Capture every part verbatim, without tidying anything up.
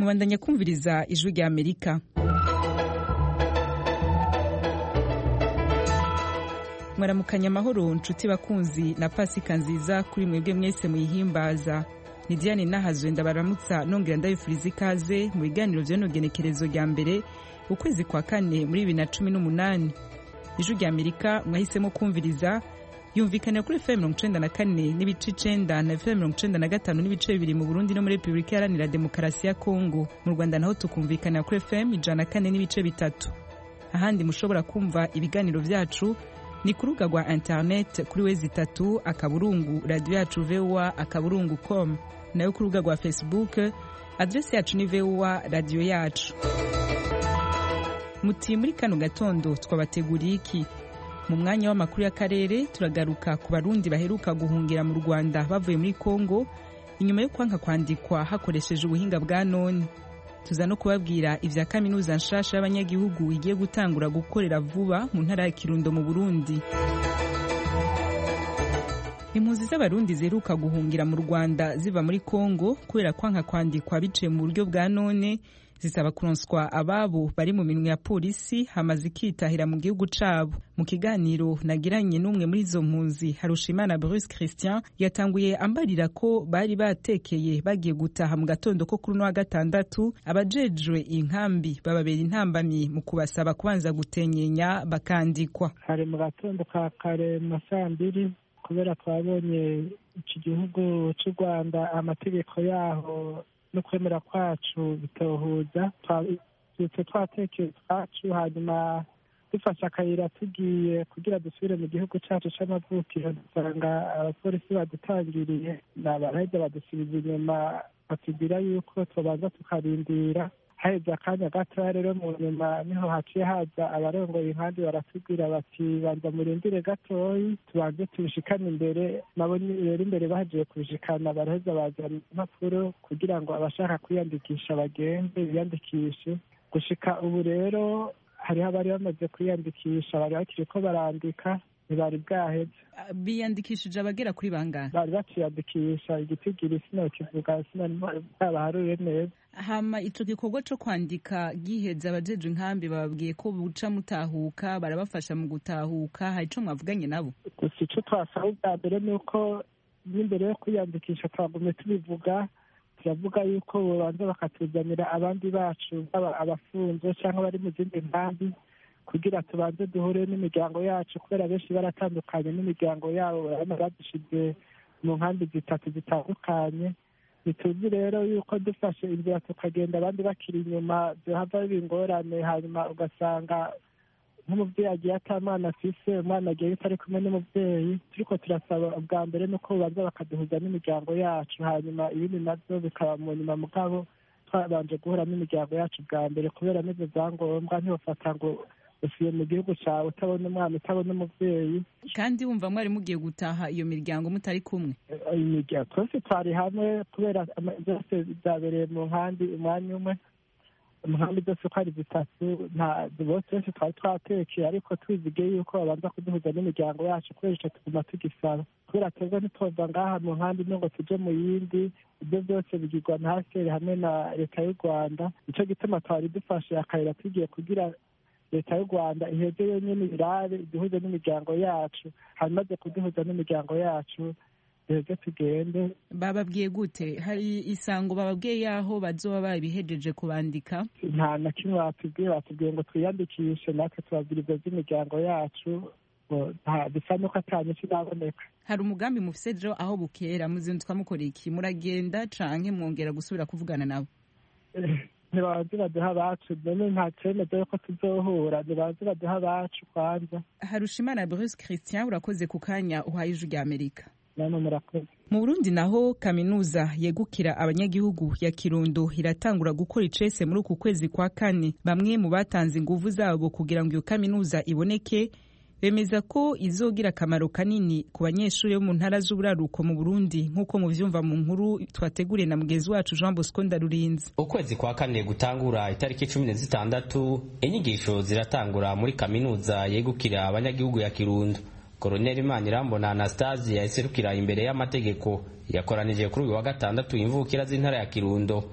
mubandanya kumviriza ijwi rya Amerika. Mwaramukanya amahoro nshuti bakunzi na Pasika nziza kuri mwebwe mwese muyihimbaza. Ni Diane Nahazwe ndabaramutsa nongera ndabifuriza ikaze mu biganiro vy'enogenekerezo rya mbere ukwezi kwa kane muri bibiri na cumi n'umunani. Ijwi rya Amerika mwahisemo kumviriza yumvikana kuri F M mirongo icenda na kane n'ibice icenda na F M mirongo icenda na gatanu n'ibice bibiri mu Burundi no muri Republika Iharanira Demokarasi ya Kongo. Mu Rwanda naho tukumvikana kuri F M ijana na kane n'ibice bitatu. Ahandi mushobora kumva ibiganiro vyacu ni ku rubuga rwa internet kuri wezi itatu akaburungu radio yacu V O A akaburungu com, nayo ku rubuga rwa Facebook adresse yacu ni V O A radio yacu. Muti muri kano gatondo twabateguriye iki? Mu mwanya w'amakuru y'akarere turagaruka ku barundi baheruka guhungira mu Rwanda bavuye muri Kongo inyuma yo kwanka kwandikwa hakoresheje ubuhinga bwa none. Tuza no kubabwira ivya kaminuza nshasha y'abanyagihugu igiye gutangura gukorera vuba mu ntara ya Kirundo mu Burundi. Impunzi z'abarundi ziheruka guhungira mu Rwanda ziva muri Kongo kubera kwanka kwandikwa biciye mu buryo bwa none zisaba kuronswa ababo bari mu minwe ya polisi hamaze ikitahira mu gihugu cabo. Mu kiganiro nagiranye n'umwe muri izo mpunzi Harushimana Bruce Christian yatanguye ambarira ko bari batekeye bagiye gutaha mu gatondo ko kuri no wa gatandatu abajejwe inkambi bababera intambamyi mu kubasaba kubanza gutenyenya bakandikwa. Hari mu gatondo ka kare masambiri kubera twabonye iki gihugu cy'u Rwanda amategeko yaho no kwemera kwacu bitohuza twese twatekeye twacu hanyuma dufashe akayira tugiye kugira dusubire mu gihugu cyacu c'amavukiro dusanga abapolisi badutangiriye n'abaraheza badusubiza inyuma batubwira yuko tubanza tukarindira. Haheze akanya gatoya rero mu nyuma niho haciye haza abarongoye inkambi baratubwira bati banza murindire gatoyi tubanze tubishikane imbere. Nabo rero imbere bagiye kubishikana baraheza bazana impapuro kugira ngo abashaka kwiyandikisha bagende biyandikishe. Gushika ubu rero hariho abari bamaze kwiyandikisha bari bakiri ko barandika ntibari bwaheze. Biyandikishije abagera kuri bangahe? Bari baciyandikisha igitigiri sinokivuga sinabaharuye neza. Hama ico gikorwa co kwandika giheza abajeje inkambi bababwiye ko buca mutahuka barabafasha mu gutahuka. Hari ico mwavuganye nabo? Gusa ico twasaba ubwa mbere nuko n'imbere yo kwiyandikisha twagume tubivuga turavuga yuko bobanza bakatuzanira abandi bacu abafunze cyangwa bari mu zindi nkambi kugira tubanze duhure n'imiryango yacu kubera benshi baratandukanye n'imiryango yabo badushize mu nkambi zitatu zitandukanye. Bituzi rero yuko dufashe inzira tukagenda abandi bakiri inyuma byohava biba ingorane, hanyuma ugasanga nk'umubyeyi agiye atamwana afise umwana agiye atari kumwe n'umubyeyi. Turiko turasaba ubwa mbere nuko babanza bakaduhuza n'imiryango yacu hanyuma ibindi navyo bikaba mu nyuma mugabo twabanje guhura n'imiryango yacu bwa mbere kubera n'ivyo vyangombwa ntibafata ngo usiye mu gihugu cyawe utabona umwana utabona umubyeyi. Kandi wumva mwari mugiye gutaha iyo miryango mutari kumwe? Imiryango twese twari hamwe kubera byose byabereye mu nkambi umwanya umwe. Mu nkambi zose uko ari zitatu bose twese twari twatekeye ariko twizige yuko babanza kuduhuza n'imiryango yacu kubera ico tuguma tugisaba kubera twebwe ntitwova ngaha mu nkambi ngo tuje mu yindi. Ibyo byose bigirwa na haseri hamwe na leta y'u Rwanda. Nico gituma twari dufashe akayira tugiye kugira leta y'u Rwanda iheze yonyine irabe iduhuze n'imiryango yacu hanyuma zo kuduhuza n'imiryango yacu duheze tugende. Bababwiye gute? Hari isango bababwiye yaho bazoba babihejeje kubandika? Nta na kimwe batubwiye. Batubwiye ngo twiyandikishe natwe tubabwira ibyo by'imiryango yacu bisa nuko atanye kiraboneka. Hari umugambi mufise ejo aho bukera muzindutwa mukora iki? Muragenda canke mwongera gusubira kuvugana nabo? Ntibazi baduha abacu none nta cemeza yuko tuzohura. Ntibazi baduha abacu kwanza. Harushimana Bruce Christian urakoze ku kanya uhaye ijwi rya Amerika. Nano murakoze. Mu Burundi naho kaminuza yegukira abanyagihugu ya Kirundo iratangura gukora icese muri uku kwezi kwa kane. Bamwe mu batanze inguvu zabo kugira ngo iyo kaminuza iboneke bemeza ko izogira akamaro kanini ku banyeshuri bo mu ntara z'uburaruko mu Burundi nk'uko muvyumva mu nkuru twateguriye na mugenzi wacu Jean Bosco Ndarurinze. Ukwezi kwa kane gutangura itariki cumi na zitandatu inyigisho ziratangura muri kaminuza yegukira abanyagihugu ya Kirundo. Colonel Imanirambona Anastasie yaserukira imbere y'amategeko yakoranije kuri uyu wa gatandatu imvukira z'intara ya Kirundo.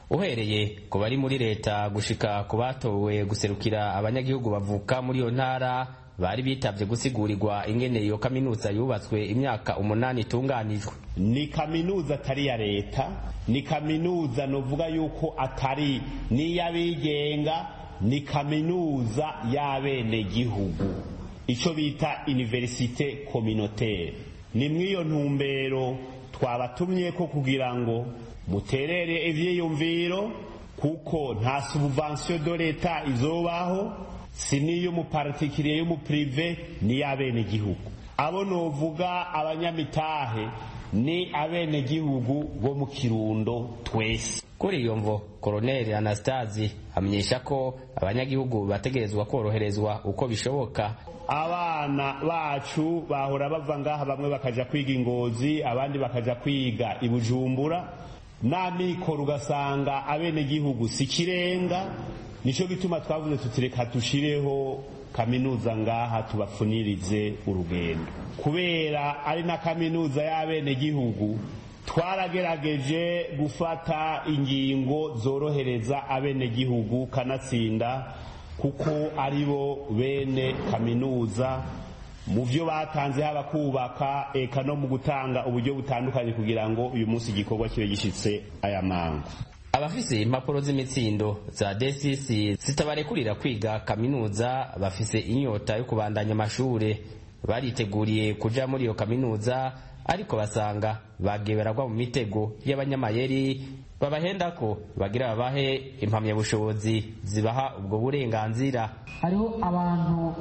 uhereye ku bari muri leta gushika ku batowe guserukira abanyagihugu bavuka muri iyo ntara bari bitavye gusigurigwa ingene iyo kaminuza yubatswe imyaka umunani itunganijwe. Ni kaminuza atari ya leta, ni kaminuza novuga yuko atari niy'abigenga, ni kaminuza y'abene gihugu, ico bita universite communautaire. Ni mwiyo ntumbero twabatumye ko kugira ngo muterere ivyiyumviro, kuko nta subvention de leta izobaho, si niy'umupartikiriye y'umuprive, ni y'abene gihugu. Abo novuga abanyamitahe ni abene gihugu bo mu Kirundo twese. Kuri iyo mvo Colonel Anastasi amenyesha ko abanyagihugu bategerezwa koroherezwa uko bishoboka. Abana bacu bahora bava ngaha, bamwe bakaja kwiga Ingozi, abandi bakaja kwiga i Bujumbura, n'amikoro ugasanga abene gihugu si kirenga. Nico gituma twavuze tutireka tushireho kaminuza ngaha tubafunirize urugendo, kubera ari na kaminuza y'abene gihugu. Twaragerageje gufata ingingo zorohereza abene gihugu kanatsinda, kuko aribo bene kaminuza mu byo batanze, haba kubaka eka no mu gutanga uburyo butandukanye kugira ngo uyu munsi igikorwa kibe gishitse aya mangu. Abafise impapuro z'imitsindo za D C C zitabarekurira kwiga kaminuza bafise inyota yo kubandanya amashure, bariteguriye kuja muri iyo kaminuza, ariko basanga bageberagwa mu mitego y'abanyamayeri babahenda ko bagira babahe impamyabushobozi zibaha ubwo burenganzira. Hariho abantu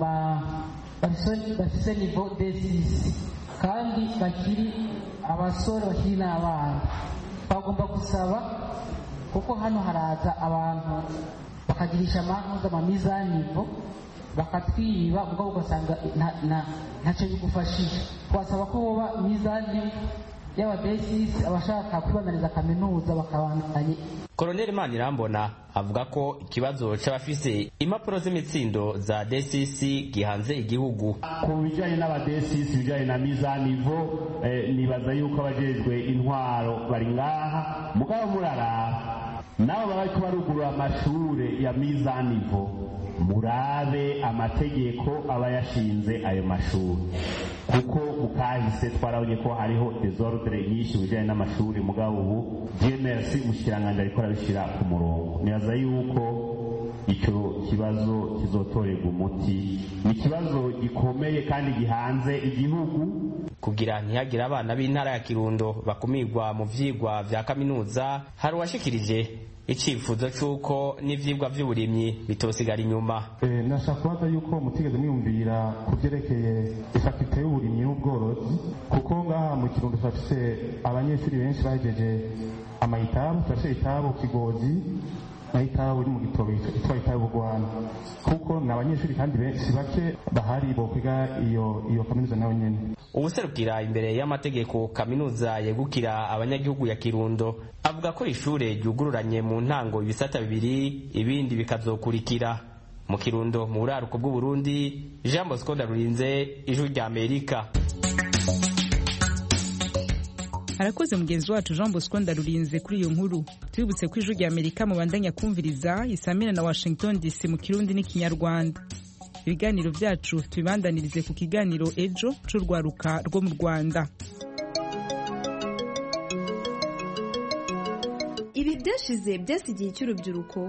bafise nivo D C C kandi bakiri abasore bakiri n'abana, bagomba gusaba, kuko hano haraza abantu bakagirisha amantuza amamizanivo bakatwiba, ubwo ugasanga ntacyo bigufashije. Twasaba ko boba mizani y'abadesisi abashaka kwibanariza kaminuza bakabandanye. Colonel Manirambona avuga ko ikibazo c'abafise impapuro z'imitsindo za D C C gihanze igihugu. Ku bijanye n'abadesisi, bijanye na mizanivo, eh, nibaza yuko abajejwe intwaro bari ngaha, mugabo murara nabo bariko barugurura amashure ya mizanivo, murabe amategeko aba yashinze ayo mashuri, kuko mukahise twarabonye ko hariho desordre nyinshi bijanye n'amashuri, mugabo ubu G M R C mushikiranganje ariko arabishira ku murongo. Nibaza yuko icyo kibazo kizotorerwa umuti. Ni ikibazo gikomeye kandi gihanze igihugu. Kugira ntihagira abana b'intara ya Kirundo bakumirwa mu vyigwa vya kaminuza, hari uwashikirije icifuzo c'uko n'ivyigwa vy'uburimyi bitosigara inyuma. Eh, nashaka kubaza yuko mutigeze mwiyumvira kuvyerekeye ifakite y'uburimyi n'ubworozi, kuko ngaha mu Kirundo turafise abanyeshuri benshi bahejeje amayitabu, turafise itabu Kigozi na itabu iri mu Gitobe itwa itabu Rwanda, kuko ni abanyeshuri kandi benshi bake bahari bo kwiga iyo iyo kaminuza nayo nyene. Ubuserukira imbere y'amategeko kaminuza yegukira abanyagihugu ya Kirundo avuga ko ishure ryugururanye mu ntango ibisata bibiri, ibindi bikazokurikira. Mu Kirundo mu buraruko bw'u Burundi, Jean Bosco Ndarurinze, Ijwi rya Amerika. Arakoze mugenzi wacu Jean Bosco Ndarurinze kuri iyo nkuru. Twibutse ko Ijwi rya Amerika mubandanya kumviriza isamira na Washington D C mu Kirundi n'Ikinyarwanda. Ibiganiro byacu tubibandanirize ku kiganiro ejo c'urwaruka rwo mu Rwanda. Ibi byashize byasigiye cy'urubyiruko.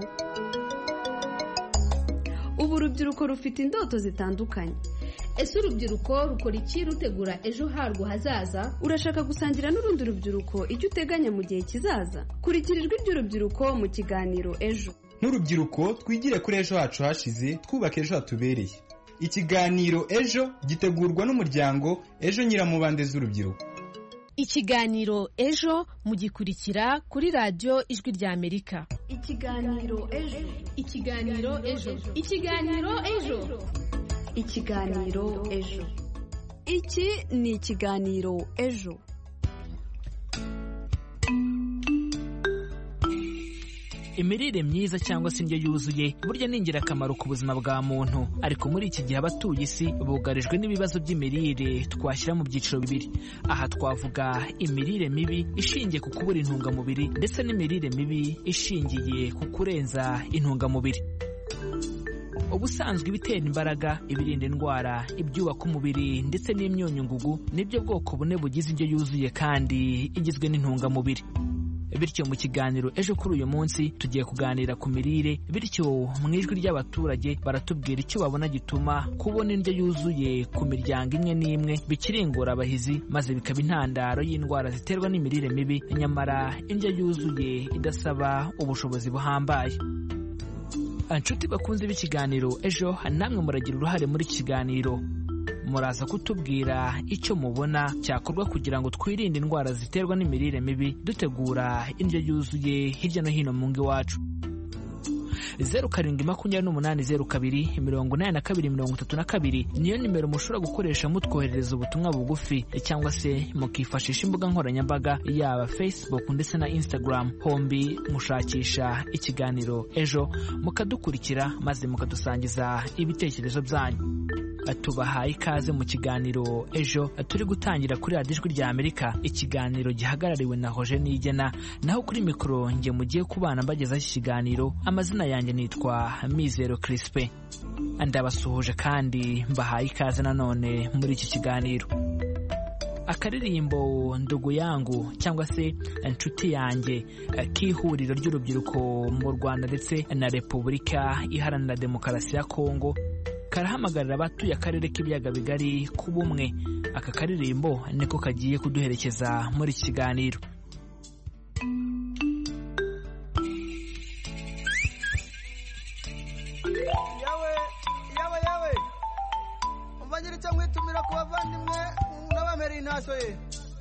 Ubu urubyiruko rufite indoto zitandukanye. Ese urubyiruko rukora iki rutegura ejo harwo hazaza? Urashaka gusangira n'urundi rubyiruko icyo uteganya mu gihe kizaza? Kurikira ijwi ry'urubyiruko mu kiganiro ejo. N'urubyiruko twigire kuri ejo hacu hashize, twubaka ejo hatubereye. Ikiganiro ejo gitegurwa n'umuryango Ejo Nyiramubande z'urubyiruko. Ikiganiro ejo mugikurikira kuri radio Ijwi rya Amerika. Ikiganiro ejo. Ikiganiro ejo. Ikiganiro ejo. Ikiganiro ejo. Iki ni ikiganiro ejo. imirire myiza cyangwa se indyo yuzuye burya ni ingirakamaro ku buzima bwa muntu, ariko muri iki gihe abatuye isi bugarijwe n'ibibazo by'imirire twashyira mu byiciro bibiri. Aha twavuga imirire mibi ishingiye ku kubura intungamubiri ndetse n'imirire mibi ishingiye ku kurenza intungamubiri. Ubusanzwe ibitera imbaraga, ibirinda indwara, ibyubaka umubiri ndetse n'imyunyungugu nibyo bwoko bune bugize indyo yuzuye kandi igizwe n'intungamubiri. Bityo mu kiganiro ejo kuri uyu munsi tugiye kuganira ku mirire, bityo mu ijwi ry'abaturage baratubwira icyo babona gituma kubona indyo yuzuye ku miryango imwe n'imwe bikiri ingorabahizi, maze bikaba intandaro y'indwara ziterwa n'imirire mibi, nyamara indyo yuzuye idasaba ubushobozi buhambaye. Inshuti bakunze b'ikiganiro ejo, namwe muragira uruhare muri iki kiganiro. Muraza kutubwira icyo mubona cyakorwa kugira ngo twirinde indwara ziterwa n'imirire mibi, dutegura indyo yuzuye hirya no hino mu ngo iwacu. zeru karindwi makumyabiri n'umunani zeru kabiri mirongo inani na kabiri mirongo itatu na kabiri niyo nimero mushobora gukoresha mutwoherereza ubutumwa bugufi, cyangwa se mukifashisha imbuga nkoranyambaga yaba Facebook ndetse na Instagram, hombi mushakisha ikiganiro ejo mukadukurikira maze mukadusangiza ibitekerezo byanyu. Tubahaye ikaze mu kiganiro ejo turi gutangira kuri radiyo ijwi rya Amerika, ikiganiro gihagarariwe na Roger Nigena, naho kuri mikoro nge mugiye kubana mbagezaho iki kiganiro. Amazina yanjye nitwa Mizero Crispin, ndabasuhuje kandi mbahaye ikaze nanone muri iki kiganiro. Akaririmbo ndugu yangu cyangwa se inshuti yanjye k'ihuriro ry'urubyiruko mu Rwanda ndetse na Repubulika Iharanira Demokarasi ya Kongo karahamagarira abatuye akarere k'ibiyaga bigari ku bumwe. Aka karirimbo niko kagiye kuduherekeza muri iki kiganiro. yawe yawe yawe umvanyira cyangwa itumira ku bavandimwe n'abamera intaso ye.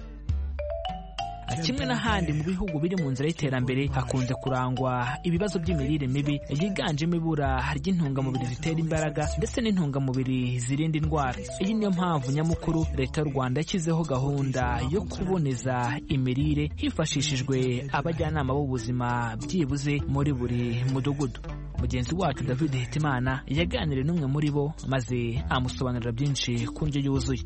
Kimwe n'ahandi mu bihugu biri mu nzira y'iterambere hakunze kurangwa ibibazo by'imirire mibi yiganjemo ibura ry'intungamubiri zitera imbaraga ndetse n'intungamubiri zirinda indwara. Iyi niyo mpamvu nyamukuru Leta y'u Rwanda yashyizeho gahunda yo kuboneza imirire hifashishijwe abajyanama b'ubuzima byibuze muri buri mudugudu. Mugenzi wacu David Hitimana yaganiriye n'umwe muri bo maze amusobanurira byinshi ku ndyo yuzuye.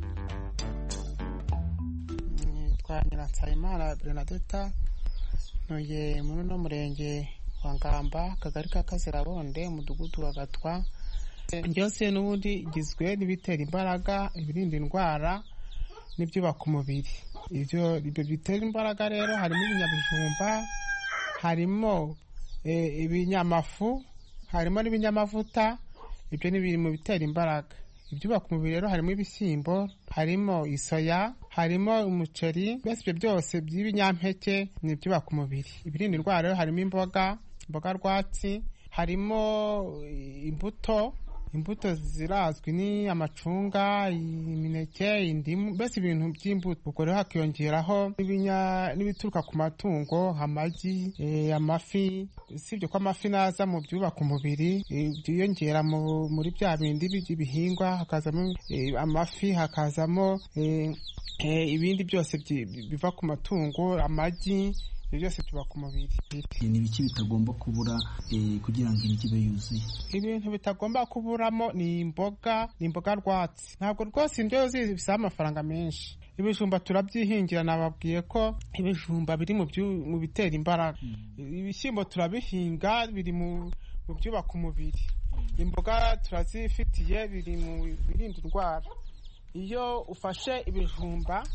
Nsabimana Bernadetta, ntuye muri uno murenge wa Ngamba, akagari ka Kazirabonde, umudugudu wa Gatwa. Byose n'ubundi igizwe n'ibitera imbaraga, ibirinda indwara n'ibyubaka umubiri. Ibyo bitera imbaraga rero harimo ibinyabijumba, harimo ibinyamafu, harimo n'ibinyamavuta. Ibyo ni biri mu bitera imbaraga. Ibyubaka umubiri rero harimo ibishyimbo, harimo isoya, harimo umuceri. Byose ibyo byose by'ibinyampeke ni ibyubaka umubiri. Ibirinda indwara rero harimo imboga, imboga rwatsi, harimo imbuto. Imbuto zirazwi ni amacunga, imineke, indimu, mbese ibintu by'imbuto. Ubwo rero hakiyongeraho n'ibituruka ku matungo, amagi, amafi. Usibye ko amafi naza mu byubaka umubiri, byiyongera muri bya bindi by'ibihingwa, hakazamo amafi, hakazamo ibindi byose biva ku matungo, amagi. Byose byubaka umubiri. Ni ibiki bitagomba kubura kugira ngo indyo ibe yuzuye? Ibintu bitagomba kuburamo ni imboga, ni imboga rwatsi. Ntabwo rwose indyo yuzuye bisaba amafaranga menshi. Ibijumba turabyihingira, nababwiye ko ibijumba biri mu bitera imbaraga. Ibishyimbo turabihinga, biri mu byubaka umubiri. Imboga turazifitiye, biri mu birinda indwara. Iyo ufashe ibijumba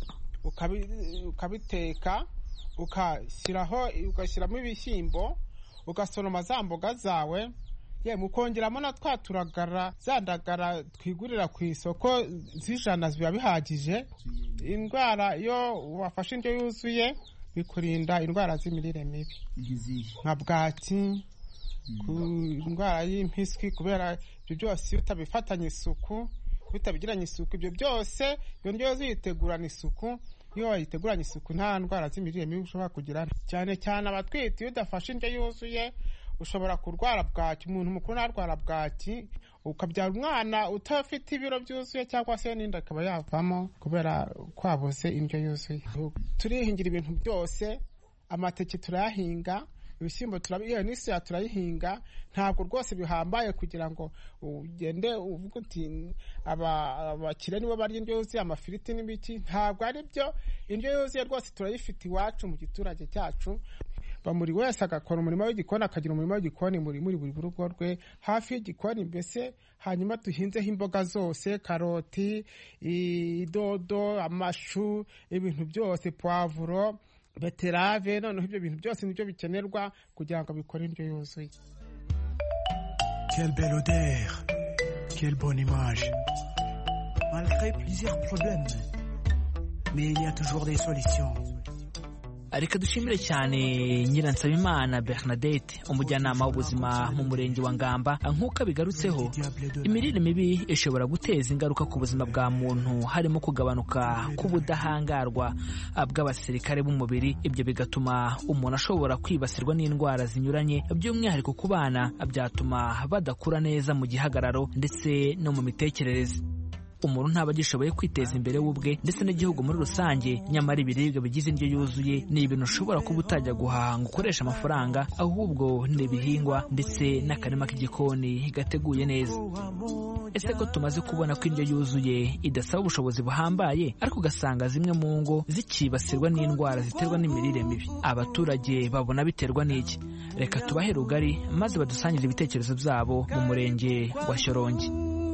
ukabiteka, ukashyiraho ugashyiramo ibishyimbo, ugasoroma za mboga zawe, yewe ukongeramo na twa turagara, za ndagara twigurira ku isoko z'ijana ziba bihagije. Indwara iyo wafashe indyo yuzuye bikurinda indwara z'imirire mibi nka bwaki, indwara y'impiswi, kubera ibyo byose iyo utabifatanye isuku, bitabigiranye isuku, ibyo byose iyo ndyo yuzuye yitegurana isuku. Iyo wayiteguranye isuku nta ndwara z'imirire mibi ushobora kugira. Cyane cyane abatwite, iyo udafashe indyo yuzuye ushobora kurwara bwaki. Umuntu mukuru narwara bwaki, ukabyara umwana utafite ibiro byuzuye cyangwa se n'inda akaba yavamo kubera kwabuze indyo yuzuye. Turihingira ibintu byose, amateke turayahinga, ibishyimbo turabiha n'isi turayihinga ntabwo rwose bihambaye kugira ngo ugende uvuga uti abakire nibo barya indyo yuzuye amafiriti n'ibiki ntabwo ari byo indyo yuzuye rwose turayifite iwacu mu giturage cyacu buri wese agakora umurimo w'igikoni akagira umurimo w'igikoni muri muri buri rugo rwe hafi y'igikoni mbese hanyuma duhinzeho imboga zose karoti idodo amashu ibintu byose poivro beterave noneho ibyo bintu byose nibyo bikenerwa kugira ngo bikore indyo yuzuye. Quelle belle odeur, quelle bonne image. Malgré plusieurs problèmes, mais il y a toujours des solutions. Reka dushimire cyane Nyiransabimana Bernadette umujyanama w'ubuzima mu murenge wa Ngamba. Nk'uko bigarutseho, imirire mibi ishobora guteza ingaruka ku buzima bwa muntu harimo kugabanuka k'ubudahangarwa bw'abasirikare b'umubiri. Ibyo bigatuma umuntu ashobora kwibasirwa n'indwara zinyuranye, by'umwihariko ku bana byatuma badakura neza mu gihagararo ndetse no mu mitekerereze. Umuntu ntaba agishoboye kwiteza imbere ubwe ndetse n'igihugu muri rusange. Nyamara ibiribwa bigize indyo yuzuye ni ibintu ushobora kuba utajya guhaha ngo ukoresha amafaranga, ahubwo ni ibihingwa ndetse n'akarima k'igikoni gateguye neza. Ese ko tumaze kubona ko indyo yuzuye idasaba ubushobozi buhambaye, ariko ugasanga zimwe mu ngo zikibasirwa n'indwara ziterwa n'imirire mibi, abaturage babona biterwa n'iki? Reka tubahe rugari maze badusangire ibitekerezo byabo mu murenge wa Shyorongi.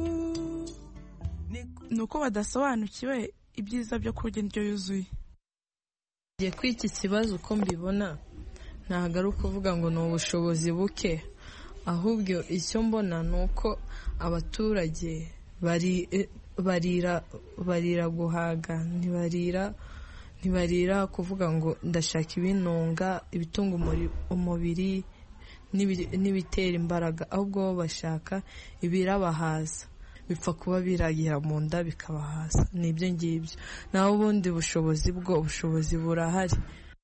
Nuko badasobanukiwe ibyiza byo kurya indyo yuzuye. Ngiye kwiki kibazo uko mbibona ntabwo ari ukuvuga ngo ni ubushobozi buke, ahubwo icyo mbona ni uko abaturage bari barira barira guhaga, ntibarira ntibarira kuvuga ngo ndashaka ibinunga ibitunga umubiri n'ibitera imbaraga, ahubwo bo bashaka ibirabahaza, bipfa kuba biragira mu nda bikabahaza. Nibyo ngibyo, naho ubundi bushobozi bwo ubushobozi burahari.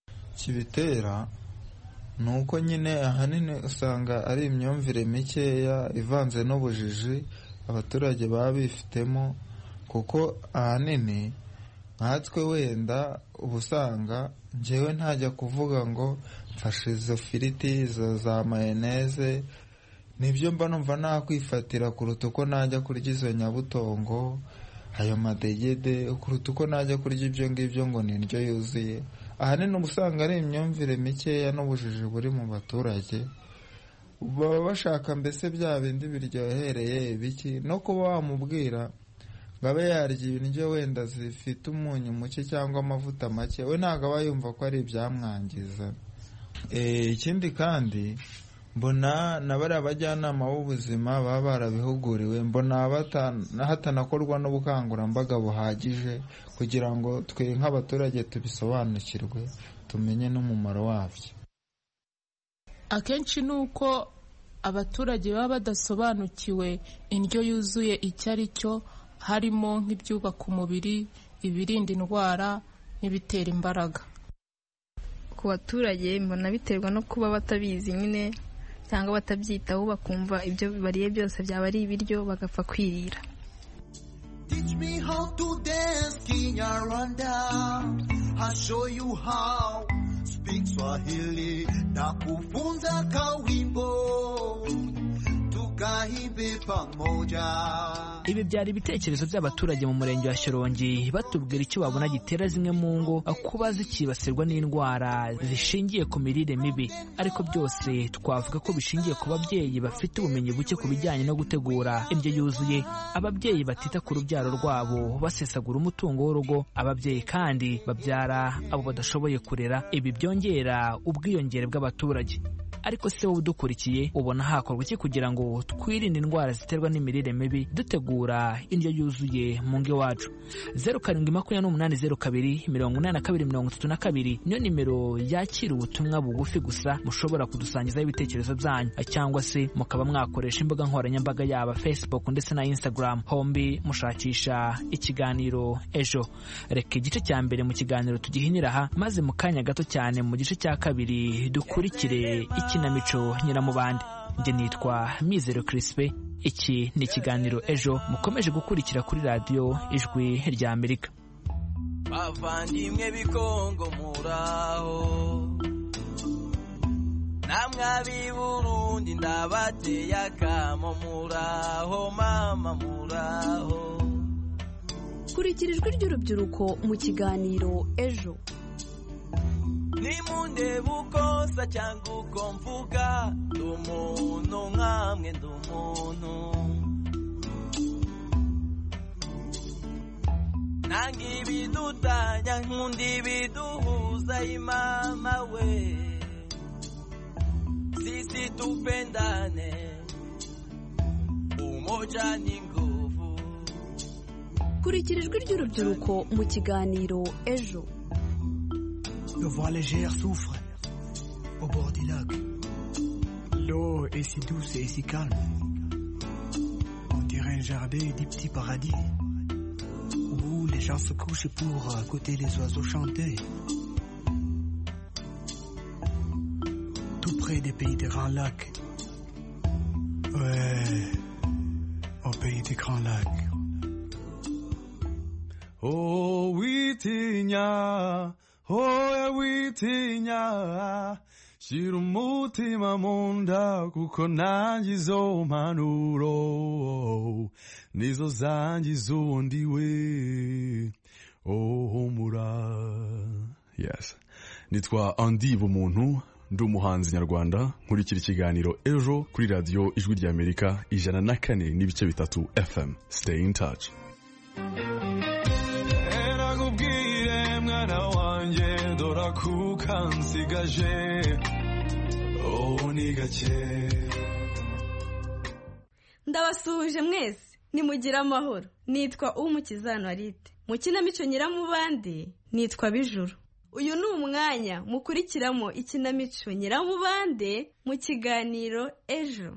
Kibitera ni uko nyine ahanini usanga ari imyumvire mikeya ivanze n'ubujiji abaturage baba bifitemo, kuko ahanini nkatwe wenda uba usanga njyewe ntajya kuvuga ngo mfashe izo firiti izo za mayoneze, nibyo mba numva nakwifatira kuruta uko najya kurya izo nyabutongo ayo madegede, kuruta uko najya kurya ibyo ngibyo ngo ni indyo yuzuye. Ahanini uba usanga ari imyumvire mikeya n'ubujiji buri mu baturage, baba bashaka mbese bya bindi biryohereye biki, no kuba wamubwira ngo abe yarya ibiryo wenda zifite umunyu muke cyangwa amavuta make, we ntabwo aba yumva ko ari ibyamwangiza. Ikindi kandi mbona na bariya bajyanama b'ubuzima baba barabihuguriwe, mbona hatanakorwa n'ubukangurambaga buhagije kugira ngo twe nk'abaturage tubisobanukirwe tumenye n'umumaro wabyo. Akenshi ni uko abaturage baba badasobanukiwe indyo yuzuye icyo ari cyo, harimo nk'ibyubaka umubiri, ibirinda indwara n'ibitera imbaraga. Ku baturage mbona biterwa no kuba batabizi nyine cyangwa batabyitaho, bakumva ibyo bariye byose byaba ari ibiryo bagapfa kwirira. Teach me how to dance Kinyarwanda, I'll show you how. Speak Swahili, nakufunza kawimbo, tukaimbe pamoja. Ibi byari ibitekerezo by'abaturage mu murenge wa Shyorongi batubwira icyo babona gitera zimwe mu ngo kuba zikibasirwa n'indwara zishingiye ku mirire mibi. Ariko byose twavuga ko bishingiye ku babyeyi bafite ubumenyi buke ku bijyanye no gutegura indyo yuzuye, ababyeyi batita ku rubyaro rwabo basesagura umutungo w'urugo, ababyeyi kandi babyara abo badashoboye kurera. Ibi byongera ubwiyongere bw'abaturage. Ariko se wowe udukurikiye ubona hakorwa iki kugira ngo twirinde indwara ziterwa n'imirire mibi dutegura indyo yuzuye mu ngo iwacu? zeru karindwi makumyabiri n'umunani zeru kabiri mirongo inani na kabiri mirongo itatu na kabiri niyo nimero yakira ubutumwa bugufi gusa. Mushobora kudusangizaho ibitekerezo byanyu, cyangwa se mukaba mwakoresha imbuga nkoranyambaga yaba Facebook ndetse na Instagram, hombi mushakisha ikiganiro Ejo. Reka igice cya mbere mu kiganiro tugihinira aha, maze mu kanya gato cyane mu gice cya kabiri dukurikire ikinamico Nyiramubande. Njye nitwa Mizero Crispe. Iki ni ikiganiro Ejo mukomeje gukurikira kuri radiyo Ijwi rya Amerika. Bavandimwe bikongo muraho, namwe ab'i Burundi ndabateye akamo muraho mama muraho. kurikira ijwi ry'urubyiruko mu kiganiro ejo. nimundeba uko nsa cyangwa uko mvuga ndi umuntu nkamwe ndi umuntu nanga ibidutanya nkunda ibiduhuza imama we sisi tupendane umoja ni nguvu. kurikira ijwi ry'urubyiruko mu kiganiro ejo. Le voix légère souffre au bord du lac. L'eau est si douce et si calme. On dirait un jardin des petits paradis où les gens se couchent pour écouter les oiseaux chanter. Tout près des pays des grands lacs. Ouais, au pays des grands lacs. Oh, witinya. Oya witinya shira umutima munda kuko nanjye izo mpanuro nizo zangiza undi we ohumura. Yes, nitwa Andy Bumuntu, ndi umuhanzi nyarwanda. Nkurikira ikiganiro ejo kuri radiyo ijwi ry'Amerika ijana na kane n'ibice bitatu F M. Stay in touch. Mwana wanjye dora kuka nsigaje oh ni gake. ndabasuhuje mwese nimugira amahoro. nitwa Umukiza Anwarite. mu kinamico Nyiramubande nitwa Bijuru. uyu ni umwanya mukurikiramo ikinamico Nyiramubande mu kiganiro ejo.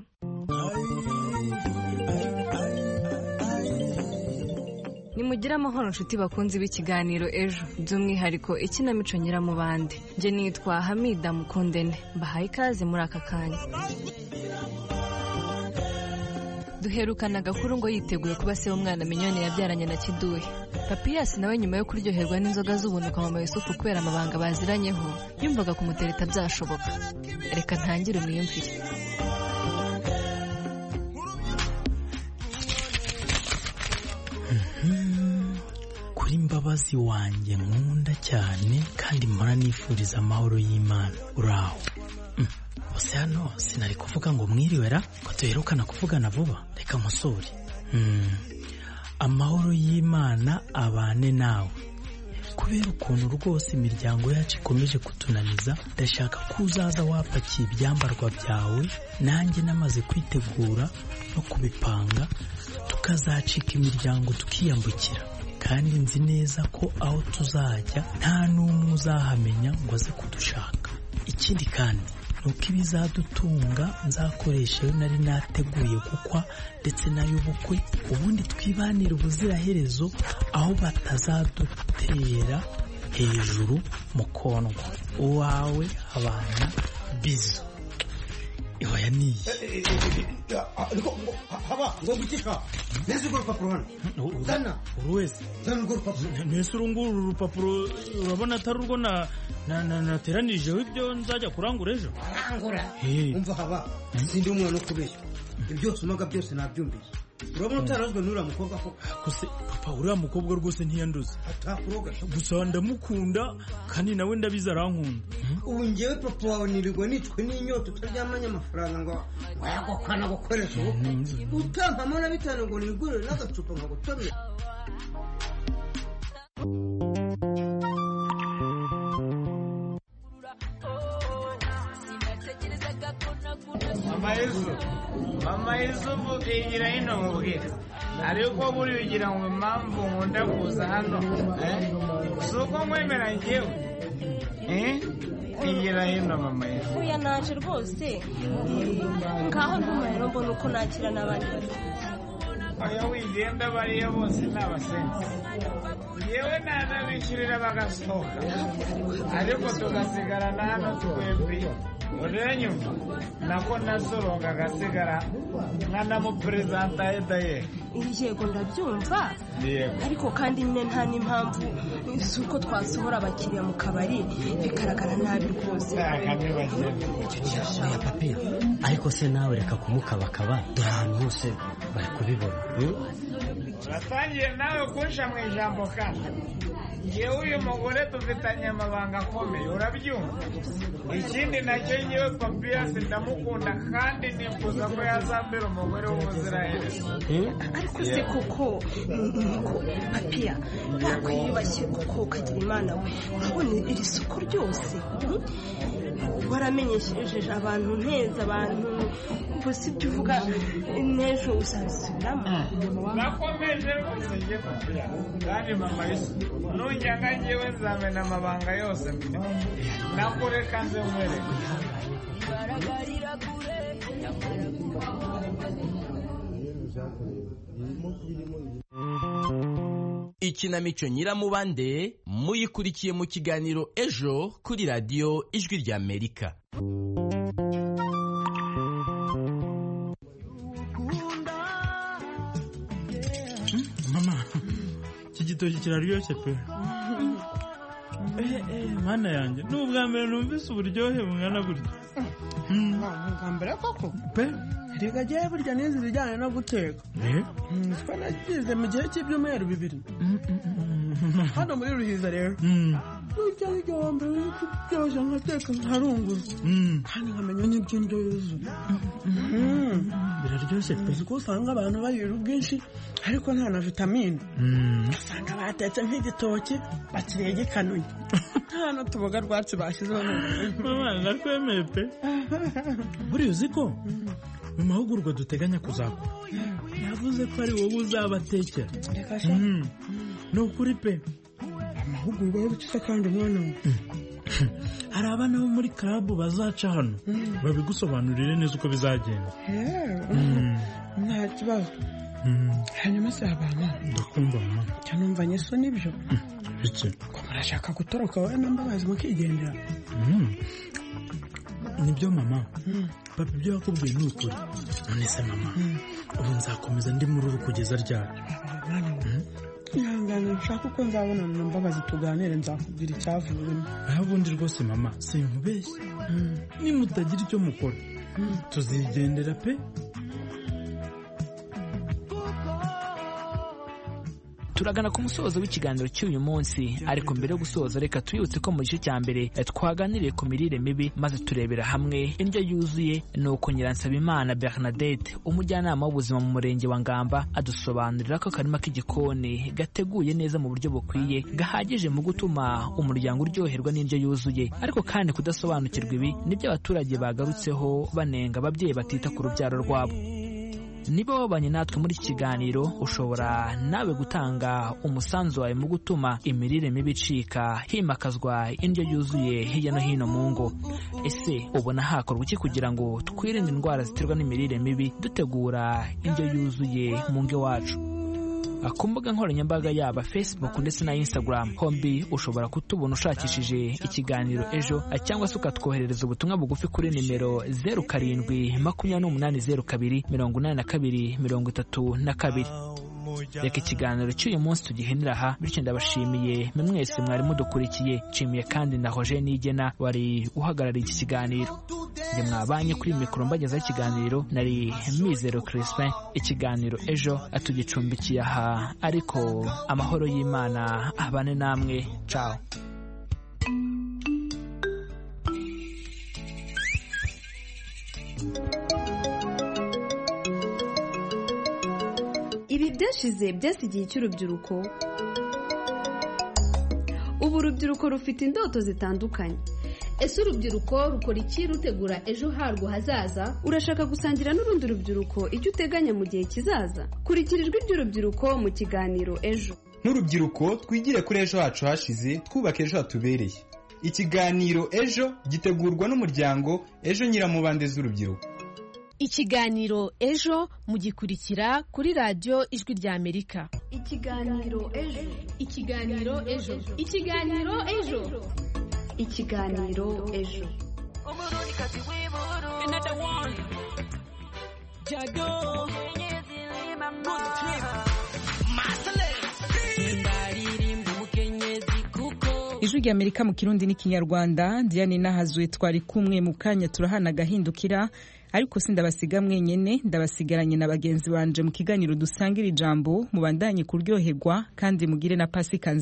Nimugira amahoro nshuti bakunzi b'ikiganiro ejo, by'umwihariko ikinamico Nyiramubande. Nje nitwa Hamida Mukundene, mbahaye ikaze muri aka kanya. Duherukana Gakuru ngo yiteguye kuba se w'umwana Minyoni yabyaranye na Kiduhe. Papiyasi nawe nyuma yo kuryoherwa n'inzoga z'ubunuka mama Yusufu kubera amabanga baziranyeho, yumvaga kumutereta byashoboka. Reka ntangire umwiyumvire. Kuri Mbabazi wanjye nkunda cyane kandi mpora nifuriza amahoro y'Imana. Uraho bose hano sinari kuvuga ngo mwiriwera ko duherukana kuvugana vuba. Reka musore. Amahoro y'Imana abane nawe. Kubera ukuntu rwose imiryango yacu ikomeje kutunaniza, ndashaka ko uzaza wapakiye ibyambarwa byawe, nanjye namaze kwitegura no kubipanga, tukazacika imiryango tukiyambukira. Kandi nzi neza ko aho tuzajya nta n'umwe uzahamenya ngo aze kudushaka. Ikindi kandi nuko ibizadutunga nzakoresha yo nari nateguye gukwa ndetse n'ay'ubukwe, ubundi twibanira ubuziraherezo aho batazadutera hejuru mu kondwa. Uwawe abana Bizo. Ihoya niyi haba ngo gukika nese urwo rupapuro hano zana uruwese zana urwo rupapuro. Nese urunguru urupapuro urabona atari urwo na nateranijeho ibyo nzajya kurangura ejo. Arangura umva haba sindi umwana ukubeshya ibyo byose umaga byose nabyumvise. Urabona utarazwe n'uriya mukobwa ko kose papa uriya mukobwa rwose ntiyanduza atakuroga gusa ndamukunda kandi nawe ndabiza arankunda. ubu ngewe papa wawe nirirwa nitwe n'inyota utaryamanye amafaranga ngo wayagokana gukoresha ubukwe utampamo na bitanu ngo nigurire n'agacupa nkagutomera. Mama Yesu Mama Yesu igira hino mubwire ariko buri ugira ngo impamvu nkunda kuza hano eh suko mwemera ngewe eh igira hino Mama Yesu. Uya naje rwose ngaho ntumero mbona uko nakira n'abandi bari. Aya wigenda bariya bose n'abasenzi yewe nana bishirira bagasohoka ariko tugasigarana hano twebwe. Urenyu nako nasoronga gasigara nkana mu presenta edaye yego ndabyumva ariko kandi nyine nta n'impamvu si uko twasohora abakiriya mu kabari bigaragara nabi rwose. Oya papiya ariko se nawe reka kumukabakaba dore ahantu hose bari kubibona. Batangiye nawe kunsha mu ijambo kandi ngewe uyu mugore dufitanye amabanga akomeye urabyumva. Ikindi nacyo ngewe Papiyasi ndamukunda kandi nifuza ko yazambera umugore w'ubuziraherezo. Ariko se koko niko Papiya nakwiyubashye kuko ukagira Imana we urabona iri soko ryose waramenyesheje abantu nteza abantu gusa ibyo uvuga n'ejo uzabisubiramo. Nakomeje rwose nge Papiya kandi mama Yesu nujyaga ngewe nzamena amabanga yose mfite nakureka nze mwereke. Ikinamico Nyiramubande muyikurikiye mu kiganiro ejo kuri radiyo Ijwi ry'Amerika. Mama, iki gitoki kiraryoshye pe. Eh eh mana yanjye n'ubwa mbere numvise uburyohe bungana gutya. Nta mbere koko pe reka giye burya n'izi zijyanye no guteka. Eh twa nagize mu gihe cy'ibyumweru bibiri hano muri Ruhiza rero burya burya wambere byose nkateka nkarungura kandi nkamenya n'iby'indyo yuzuye. Biraryoshye pe kuko usanga abantu bayira ubwinshi ariko nta na vitamine. Usanga batetse nk'igitoki bakiriye gikanuye nta n'utuboga rwatsi bashyizeho. Mama ndakwemeye pe. Buriya uzi ko mu mahugurwa duteganya kuzakora yavuze ko ari wowe uzabatekera. Ni ukuri pe. Amahugurwa y'ubukiza kandi umwana we hari abana bo muri club bazaca hano babigusobanurire neza uko bizagenda. Nta kibazo. Hanyuma se abana ndakumva mama cyanumva nyeso nibyo bike ko murashaka gutoroka wowe n'ambabazi mukigendera. Nibyo mama papa ibyo yakubwiye ni ukuri. None se mama ubu nzakomeza ndi muri uru kugeza ryari? Ihangane nshaka uko nzabona na Mbabazi tuganire nzakubwira icyavuyemo. Aho ubundi rwose mama sinkubeshye nimutagira icyo mukora tuzigendera pe. Turagana ku musozo w'ikiganiro cy'uyu munsi ariko mbere yo gusoza reka twibutse ko mu gice cya mbere twaganiriye ku mirire mibi maze turebera hamwe indyo yuzuye. Nuko Nyiransabimana Bernadette umujyanama w'ubuzima mu murenge wa Ngamba adusobanurira ko akarima k'igikoni gateguye neza mu buryo bukwiye gahagije mu gutuma umuryango uryoherwa n'indyo yuzuye. Ariko kandi kudasobanukirwa ibi nibyo abaturage bagarutseho banenga ababyeyi batita ku rubyaro rwabo. Niba wabanye natwe muri iki kiganiro ushobora nawe gutanga umusanzu wawe mu gutuma imirire mibi icika himakazwa indyo yuzuye hirya no hino mu ngo. Ese ubona hakorwa iki kugira ngo twirinde indwara ziterwa n'imirire mibi dutegura indyo yuzuye mu ngo iwacu? Ku mbuga nkoranyambaga yaba Facebook ndetse na Instagram hombi ushobora kutubona ushakishije ikiganiro ejo cyangwa se ukatwoherereza ubutumwa bugufi kuri nimero zeru karindwi makumyabiri n'umunani zeru kabiri mirongo inani na kabiri mirongo itatu na kabiri. Reka ikiganiro cy'uyu munsi tugihinira aha bityo ndabashimiye mwe mwese mwari mudukurikiye. Nshimiye kandi na Roger Nigena wari uhagarariye iki kiganiro. Njye mwabanye kuri mikoro mbagezaho ikiganiro nari Mizero Crispin. Ikiganiro ejo atugicumbikiye aha ariko amahoro y'Imana abane namwe. Ciao. Ibi byashize byasigiye cy'urubyiruko. Ubu urubyiruko rufite indoto zitandukanye. Ese urubyiruko rukora iki rutegura ejo harwo hazaza? Urashaka gusangira n'urundi rubyiruko icyo uteganya mu gihe kizaza? Kurikira ijwi ry'urubyiruko mu kiganiro ejo. Nk'urubyiruko twigire kuri ejo hacu hashize twubaka ejo hatubereye. Ikiganiro ejo gitegurwa n'umuryango Ejo Nyiramubande z'urubyiruko. Ikiganiro ejo mugikurikira kuri radiyo Ijwi ry'Amerika. Ikiganiro ejo. Ikiganiro ejo. Ikiganiro ejo. Ikiganiro ejo. Another one. Jado. ijwi rya Amerika mu Kirundi n'ikinyarwanda. Diane Nahazwe twari kumwe, mu kanya turahana gahindukira, ariko sindabasiga mwenyene, ndabasigaranye na bagenzi banje mu kiganiro dusangira ijambo. Mubandanye kuryoherwa kandi mugire na Pasika.